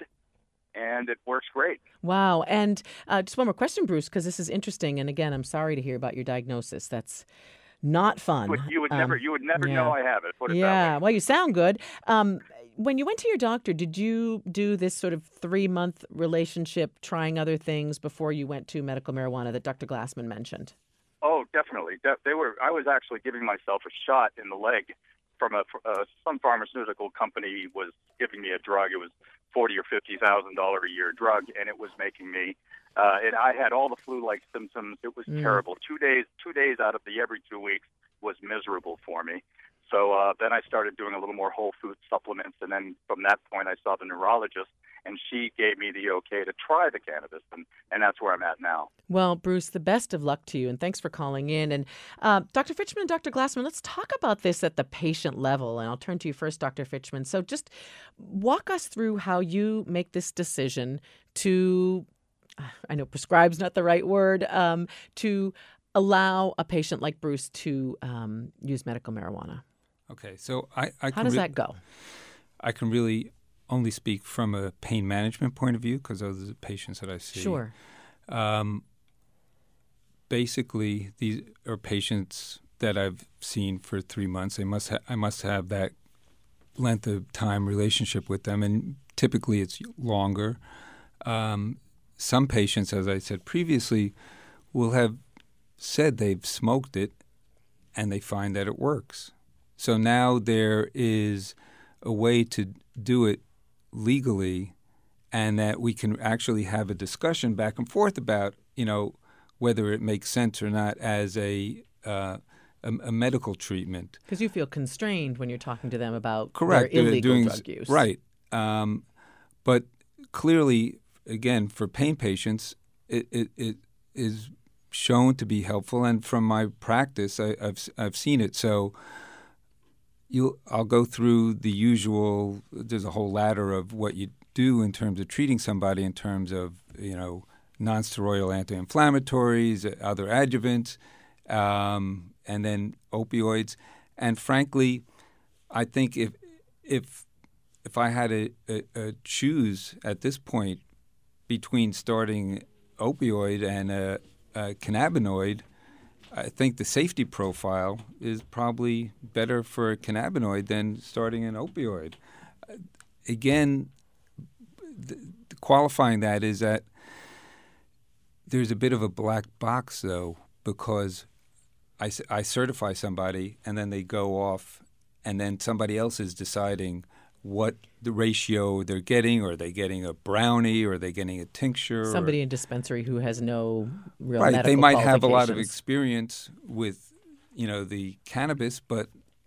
and it works great. Wow. And uh, just one more question, Bruce, because this is interesting. And again, I'm sorry to hear about your diagnosis. That's not fun. But you would um, never, you would never yeah. know I have it. Put it yeah. that way. Well, you sound good. Um, when you went to your doctor, did you do this sort of three-month relationship, trying other things before you went to medical marijuana that Doctor Glassman mentioned? Oh, definitely. They were. I was actually giving myself a shot in the leg from a uh, some pharmaceutical company was giving me a drug. It was forty or fifty thousand dollar a year drug, and it was making me. Uh, and I had all the flu-like symptoms. It was mm. terrible. Two days, two days out of the every two weeks was miserable for me. So uh, then I started doing a little more whole food supplements, and then from that point I saw the neurologist, and she gave me the okay to try the cannabis, and, and that's where I'm at now. Well, Bruce, the best of luck to you, and thanks for calling in. And uh, Doctor Fitchman and Doctor Glassman, let's talk about this at the patient level, and I'll turn to you first, Doctor Fitchman. So just walk us through how you make this decision to, I know prescribe's not the right word, um, to allow a patient like Bruce to um, use medical marijuana. Okay, so I, I how can does re- that go? I can really only speak from a pain management point of view because those are the patients that I see. Sure. Um, basically, these are patients that I've seen for three months. They must ha- I must have that length of time relationship with them, and typically it's longer. Um, some patients, as I said previously, will have said they've smoked it and they find that it works. So now there is a way to do it legally, and that we can actually have a discussion back and forth about, you know, whether it makes sense or not as a uh, a, a medical treatment. Because you feel constrained when you're talking to them about Correct. their illegal doing, drug use. Right. Um, but clearly, again, for pain patients, it, it, it is shown to be helpful, and from my practice, I, I've I've seen it. So. You'll, I'll go through the usual, there's a whole ladder of what you do in terms of treating somebody in terms of, you know, nonsteroidal anti-inflammatories, other adjuvants, um, and then opioids. And frankly, I think if if if I had to a, a choose at this point between starting opioid and a, a cannabinoid, I think the safety profile is probably better for a cannabinoid than starting an opioid. Uh, again, the, the qualifying that is that there's a bit of a black box, though, because I, I certify somebody and then they go off and then somebody else is deciding what the ratio they're getting. Or are they getting a brownie? Or are they getting a tincture? Somebody or, in dispensary who has no real right, medical they might have a lot of qualifications. experience with, you know, the cannabis, but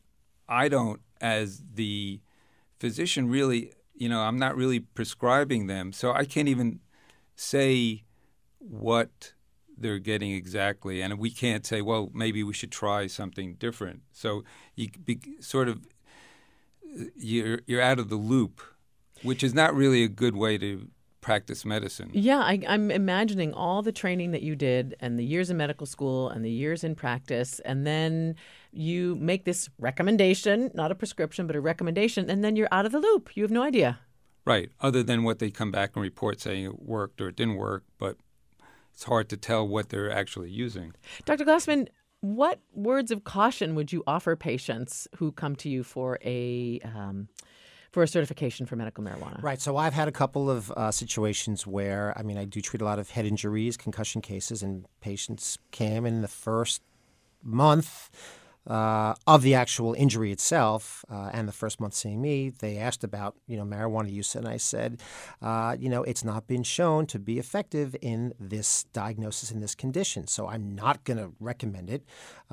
I don't, as the physician, really, you know, I'm not really prescribing them. So I can't even say what they're getting exactly, and we can't say, well, maybe we should try something different. So you be, sort of you're you're out of the loop, which is not really a good way to practice medicine. Yeah, I, I'm imagining all the training that you did and the years in medical school and the years in practice, and then you make this recommendation, not a prescription, but a recommendation, and then you're out of the loop. You have no idea. Right, other than what they come back and report saying it worked or it didn't work, but it's hard to tell what they're actually using. Doctor Glassman, what words of caution would you offer patients who come to you for a um, for a certification for medical marijuana? Right. So I've had a couple of uh, situations where, I mean, I do treat a lot of head injuries, concussion cases, and patients came in the first month Uh, of the actual injury itself, uh, and the first month seeing me, they asked about, you know, marijuana use, and I said, uh, you know, it's not been shown to be effective in this diagnosis, in this condition, so I'm not going to recommend it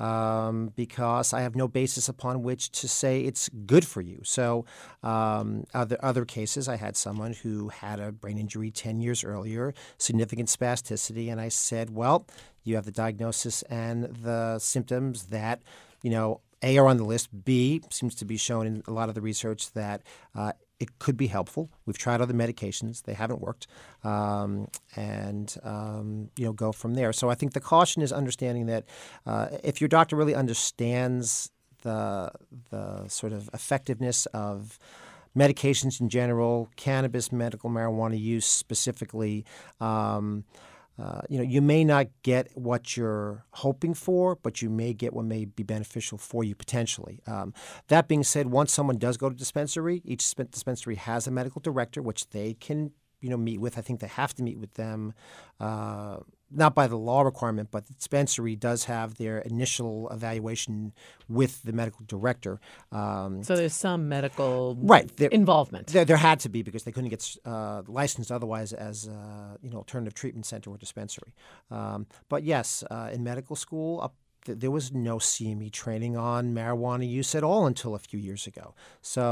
um, because I have no basis upon which to say it's good for you. So um, other other cases, I had someone who had a brain injury ten years earlier, significant spasticity, and I said, well, you have the diagnosis and the symptoms that, you know, A, are on the list. B, seems to be shown in a lot of the research that uh, it could be helpful. We've tried other medications. They haven't worked. Um, and, um, you know, go from there. So I think the caution is understanding that uh, if your doctor really understands the the sort of effectiveness of medications in general, cannabis, medical marijuana use specifically, um, Uh, you know, you may not get what you're hoping for, but you may get what may be beneficial for you potentially. Um, that being said, once someone does go to dispensary, each dispensary has a medical director, which they can, you know, meet with. I think they have to meet with them, uh, not by the law requirement, but the dispensary does have their initial evaluation with the medical director. Um, so there's some medical right, there, involvement. There, there had to be because they couldn't get uh, licensed otherwise as uh, you know, alternative treatment center or dispensary. Um, but yes, uh, in medical school, up th- there was no C M E training on marijuana use at all until a few years ago. So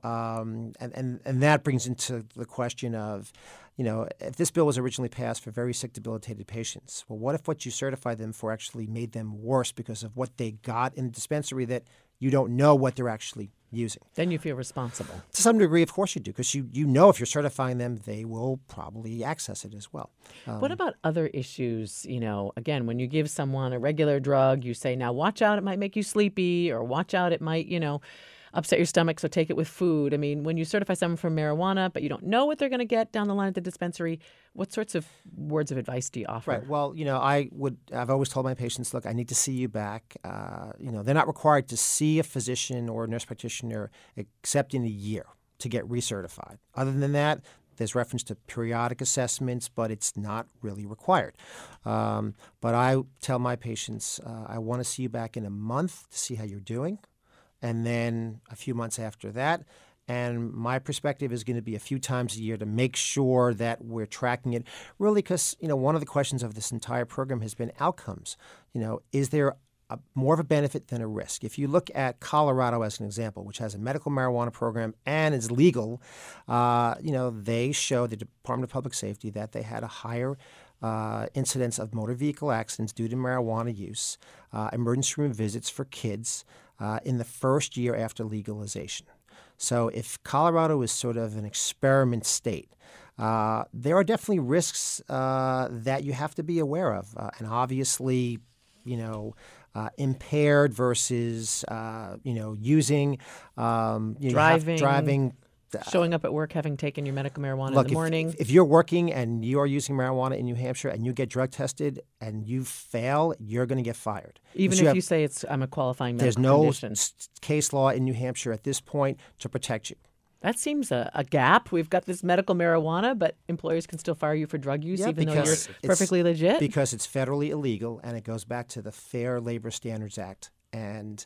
um, and, and and that brings into the question of, you know, if this bill was originally passed for very sick, debilitated patients, well, what if what you certify them for actually made them worse because of what they got in the dispensary that you don't know what they're actually using? Then you feel responsible. To some degree, of course you do, because you, you know if you're certifying them, they will probably access it as well. Um, what about other issues? You know, again, when you give someone a regular drug, you say, now watch out, it might make you sleepy, or watch out, it might, you know, upset your stomach, so take it with food. I mean, when you certify someone for marijuana, but you don't know what they're going to get down the line at the dispensary, what sorts of words of advice do you offer? Right. Well, you know, I would, I've always told my patients, look, I need to see you back. Uh, you know, they're not required to see a physician or a nurse practitioner except in a year to get recertified. Other than that, there's reference to periodic assessments, but it's not really required. Um, but I tell my patients, uh, I want to see you back in a month to see how you're doing. And then a few months after that. And my perspective is going to be a few times a year to make sure that we're tracking it. Really, because, you know, one of the questions of this entire program has been outcomes. You know, is there a, more of a benefit than a risk? If you look at Colorado as an example, which has a medical marijuana program and is legal, uh, you know, they show the Department of Public Safety that they had a higher Uh, incidence of motor vehicle accidents due to marijuana use, uh, emergency room visits for kids uh, in the first year after legalization. So if Colorado is sort of an experiment state, uh, there are definitely risks uh, that you have to be aware of. Uh, and obviously, you know, uh, impaired versus, uh, you know, using, um, you driving. Know, driving. Showing up at work, having taken your medical marijuana Look, in the morning. If, if you're working and you are using marijuana in New Hampshire and you get drug tested and you fail, you're going to get fired. Even you if have, you say it's I'm a qualifying medical there's no condition. s- case law in New Hampshire at this point to protect you. That seems a, a gap. We've got this medical marijuana, but employers can still fire you for drug use, Yeah, even though because you're perfectly legit. Because it's federally illegal, and it goes back to the Fair Labor Standards Act. And,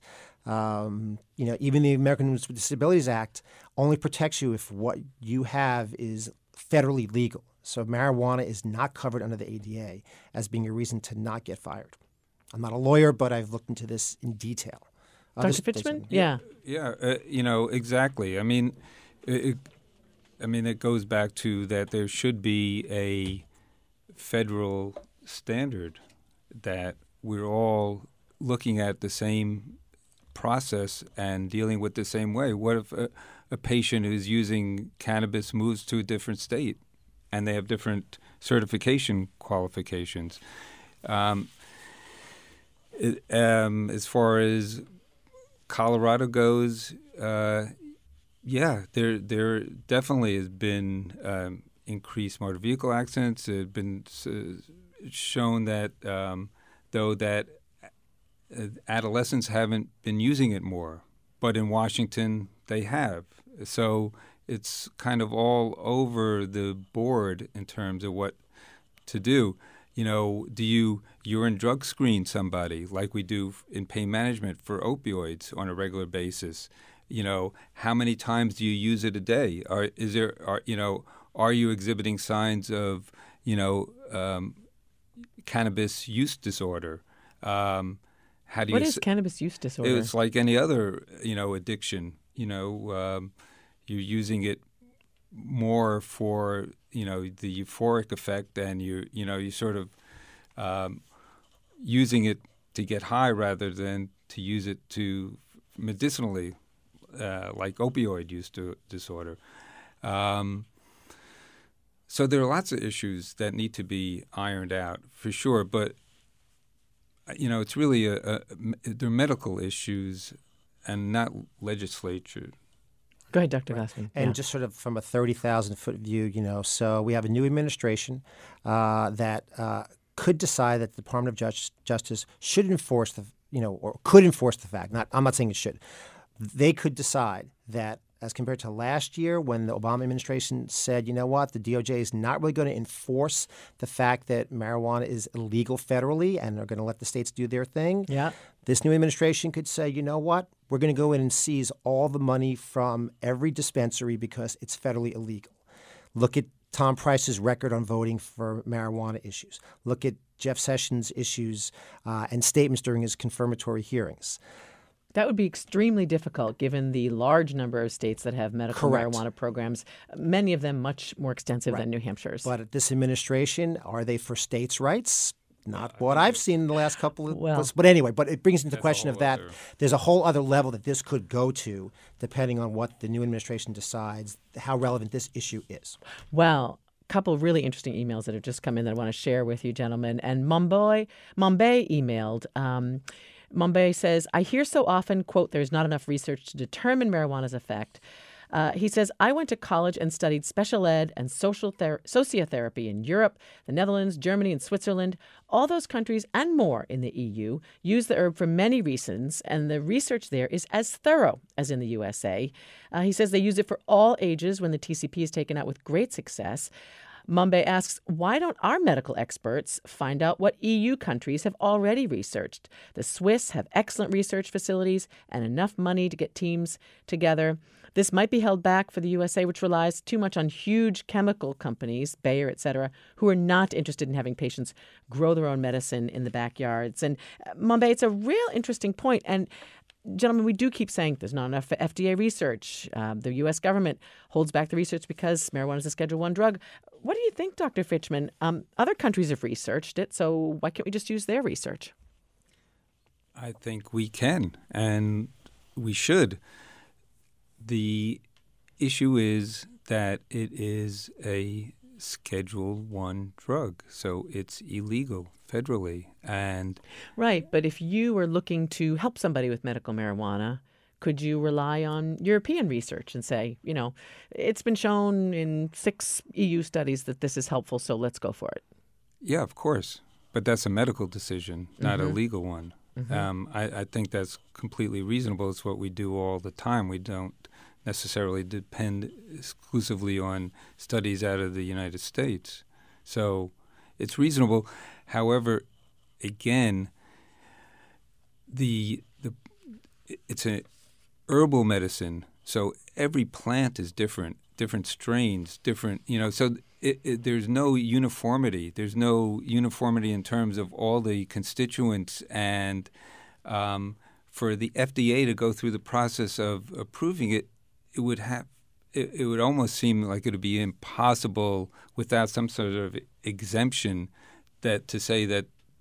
um, you know, even the Americans with Disabilities Act only protects you if what you have is federally legal. So marijuana is not covered under the A D A as being a reason to not get fired. I'm not a lawyer, but I've looked into this in detail. Uh, Doctor Fitzman? Yeah. Yeah, uh, you know, exactly. I mean, it, I mean, it goes back to that there should be a federal standard that we're all looking at the same process and dealing with the same way. What if a, a patient who's using cannabis moves to a different state and they have different certification qualifications? Um, it, um, as far as Colorado goes, uh, yeah, there there definitely has been um, increased motor vehicle accidents. It's been uh, shown that, um, though, that adolescents haven't been using it more, but in Washington they have. So it's kind of all over the board in terms of what to do. You know, do you urine drug screen somebody like we do in pain management for opioids on a regular basis? You know, how many times do you use it a day? Are is there are you know are you exhibiting signs of you know um, cannabis use disorder? Um, How do what you is s- cannabis use disorder? It's like any other, you know, addiction. You know, um, you're using it more for, you know, the euphoric effect, and you, you know, you sort of um, using it to get high rather than to use it to medicinally, uh, like opioid use to, disorder. Um, so there are lots of issues that need to be ironed out for sure, but you know, it's really a, a they're medical issues and not legislature. Go ahead, Doctor Glassman. And Yeah. just sort of from a thirty thousand foot view, you know, so we have a new administration uh, that uh, could decide that the Department of Just- Justice should enforce the, you know, or could enforce the fact. Not, I'm not saying it should. They could decide that, as compared to last year when the Obama administration said, you know what, the D O J is not really going to enforce the fact that marijuana is illegal federally and they're going to let the states do their thing. Yeah. This new administration could say, you know what, we're going to go in and seize all the money from every dispensary because it's federally illegal. Look at Tom Price's record on voting for marijuana issues. Look at Jeff Sessions' issues uh, and statements during his confirmatory hearings. That would be extremely difficult given the large number of states that have medical Correct. marijuana programs, many of them much more extensive Right. than New Hampshire's. But at this administration, are they for states' rights? Not what I've seen in the last couple of Well- But anyway, but it brings into That's a question of whole that. other- There's a whole other level that this could go to, depending on what the new administration decides, how relevant this issue is. Well, a couple of really interesting emails that have just come in that I want to share with you, gentlemen. And Mumbai, Mumbai emailed. Um, Mumbai says, I hear so often, quote, there's not enough research to determine marijuana's effect. Uh, he says, I went to college and studied special ed and social ther- sociotherapy in Europe, the Netherlands, Germany, and Switzerland. All those countries and more in the E U use the herb for many reasons, and the research there is as thorough as in the U S A. Uh, he says they use it for all ages when the T C P is taken out with great success. Mumbai asks, why don't our medical experts find out what E U countries have already researched? The Swiss have excellent research facilities and enough money to get teams together. This might be held back for the U S A, which relies too much on huge chemical companies, Bayer, et cetera, who are not interested in having patients grow their own medicine in the backyards. And uh, Mumbai, it's a real interesting point. And gentlemen, we do keep saying there's not enough F D A research. Um, the U S government holds back the research because marijuana is a Schedule One drug. What do you think, Doctor Fitchman? Um, other countries have researched it, so why can't we just use their research? I think we can, and we should. The issue is that it is a Schedule One drug, so it's illegal federally. And Right, but if you were looking to help somebody with medical marijuana, could you rely on European research and say, you know, it's been shown in six E U studies that this is helpful, so let's go for it? yeah, of course, but that's a medical decision, not Mhm. a legal one. Mhm. Um, I, I think that's completely reasonable. It's what we do all the time. We don't necessarily depend exclusively on studies out of the United States. So it's reasonable. However, again, the the it's a herbal medicine, so every plant is different, different strains, different, you know, so it, it, there's no uniformity. There's no uniformity in terms of all the constituents, and um, for the F D A to go through the process of approving it, it would have it, it would almost seem like it would be impossible without some sort of exemption that to say that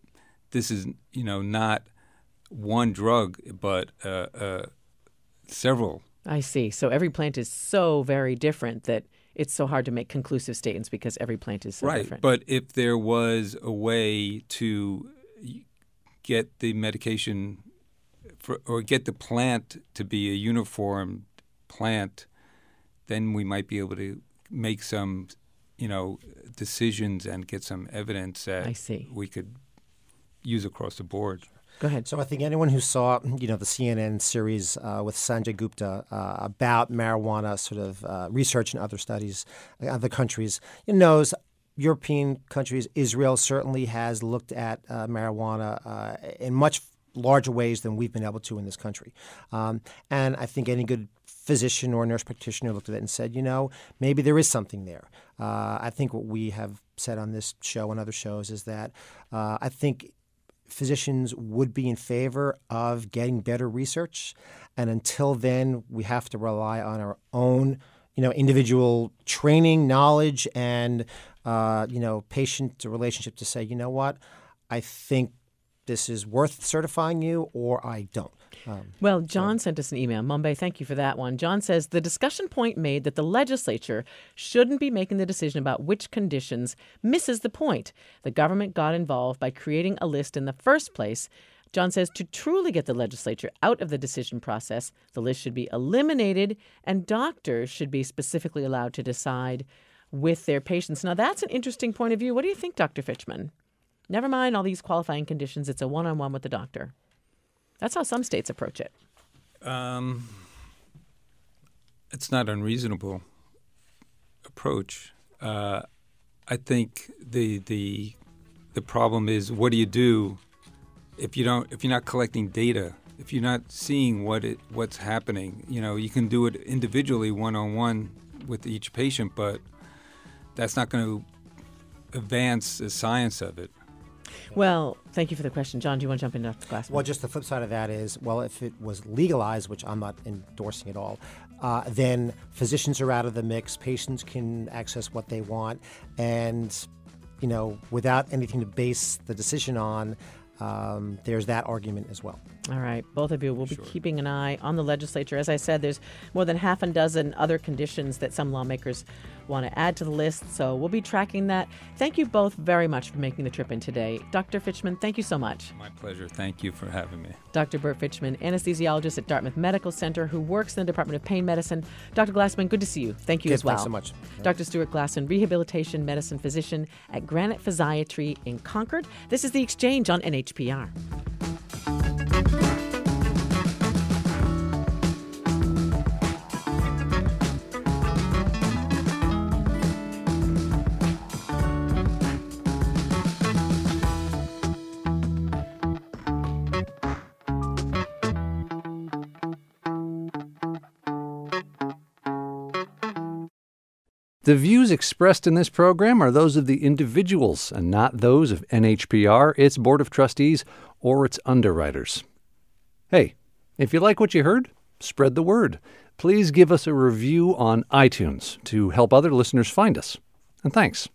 this is, you know, not one drug, but uh, uh, several. I see. So every plant is so very different that it's so hard to make conclusive statements because every plant is so right. different. But if there was a way to get the medication for, or get the plant to be a uniform plant, then we might be able to make some, you know, decisions and get some evidence that I see. we could use across the board. Go ahead. So I think anyone who saw, you know, the C N N series uh, with Sanjay Gupta uh, about marijuana sort of uh, research in other studies, uh, other countries, knows European countries, Israel certainly has looked at uh, marijuana uh, in much larger ways than we've been able to in this country. Um, and I think any good physician or nurse practitioner looked at it and said, you know, maybe there is something there. Uh, I think what we have said on this show and other shows is that uh, I think physicians would be in favor of getting better research. And until then, we have to rely on our own, you know, individual training, knowledge, and, uh, you know, patient relationship to say, you know what, I think this is worth certifying you or I don't. Um, well, John so. sent us an email. Mumbai, thank you for that one. John says the discussion point made that the legislature shouldn't be making the decision about which conditions misses the point. The government got involved by creating a list in the first place. John says to truly get the legislature out of the decision process, the list should be eliminated and doctors should be specifically allowed to decide with their patients. Now, that's an interesting point of view. What do you think, Doctor Fitchman? Never mind all these qualifying conditions. It's a one-on-one with the doctor. That's how some states approach it. Um, it's not unreasonable approach. Uh, I think the the the problem is, what do you do if you don't if you're not collecting data, if you're not seeing what it what's happening? You know, you can do it individually, one-on-one with each patient, but that's not going to advance the science of it. Well, thank you for the question. John, do you want to jump in, Doctor Glassman? Well, just the flip side of that is, well, if it was legalized, which I'm not endorsing at all, uh, then physicians are out of the mix. Patients can access what they want. And, you know, without anything to base the decision on, um, there's that argument as well. All right. Both of you will be Sure. keeping an eye on the legislature. As I said, there's more than half a dozen other conditions that some lawmakers want to add to the list. So we'll be tracking that. Thank you both very much for making the trip in today. Doctor Fitchman, thank you so much. My pleasure. Thank you for having me. Doctor Burt Fitchman, anesthesiologist at Dartmouth Medical Center, who works in the Department of Pain Medicine. Doctor Glassman, good to see you. Thank you Good, as well. Thanks so much. Doctor Stuart Glasson, rehabilitation medicine physician at Granite Physiatry in Concord. This is The Exchange on N H P R. The views expressed in this program are those of the individuals and not those of N H P R, its Board of Trustees, or its underwriters. Hey, if you like what you heard, spread the word. Please give us a review on iTunes to help other listeners find us. And thanks.